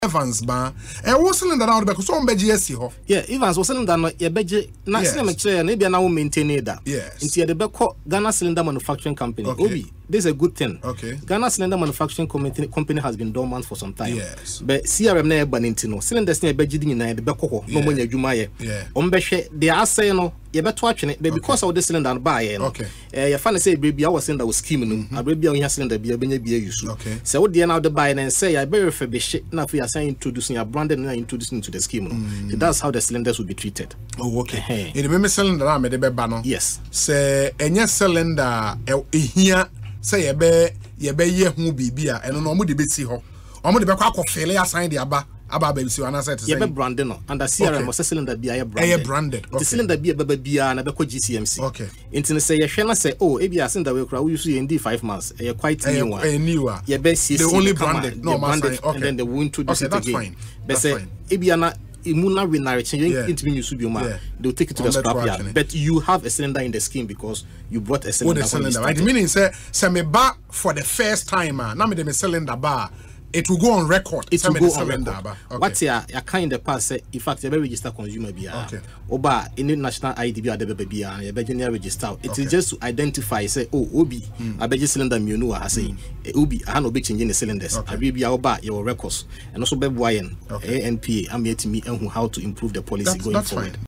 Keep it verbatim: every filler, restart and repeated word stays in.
Evans ba e wo cylinder na be so on be G S C ho yeah Evans wo cylinder no ye beje na cylinder clear na bia na wo maintain it da nti ye de be ko Ghana Cylinder Manufacturing Company obi this is a good thing. Okay. Ghana Cylinder Manufacturing Company company has been dormant for some time. Yes. But C R M na e ba nintino cylinders na be gidi na de be kokko no mo nya adwuma ye on be hwe they are saying no ye beto atwene but because of the cylinder buy ye no okay eh ye fa na say baby I was saying that was scheme no abrabi a nya cylinder bia benya bia use okay so wo de na the buy and say I be refurbish na for you saying introducing your branded and introducing to the scheme no mm. so that's how the cylinders will be treated. Oh okay in the me cylinder na me de be ba no yes say enya cylinder e hia say ye be ye be ye hu bibia eno no mo de beti ho o mo de be kwa akofele assign de aba aba ba bisi wana say to say ye be branded no under C R M or cylinder bia ye branded ye branded the cylinder bia baba bia na be ko G C M C okay into say ye hwe na say oh e bia cylinder we kra we use in D five months ye quite new one e new one ye be C C the only branded no branded okay and then they will introduce okay, it again fine. But say e bia na imuna we narration you into me use bioma they'll take it to the scrap yard but you have a cylinder in the scheme because you brought a cylinder. Oh, the cylinder right meaning say say me ba for the first time ah na me de me cylinder ba it will go on record. It will go on record. Okay. What ya ya kind of pass say in fact you be register consumer bia. Okay. Oba any national I D be ade be bia you be general register. It okay. is just to identify say oh obi mm. abeje cylinder mienu wa say mm. obi aha no be changing the cylinders. Okay. Abi bia oba your records and also be boyen A N P A am yet me and how to improve the policy that's, going that's forward. Fine.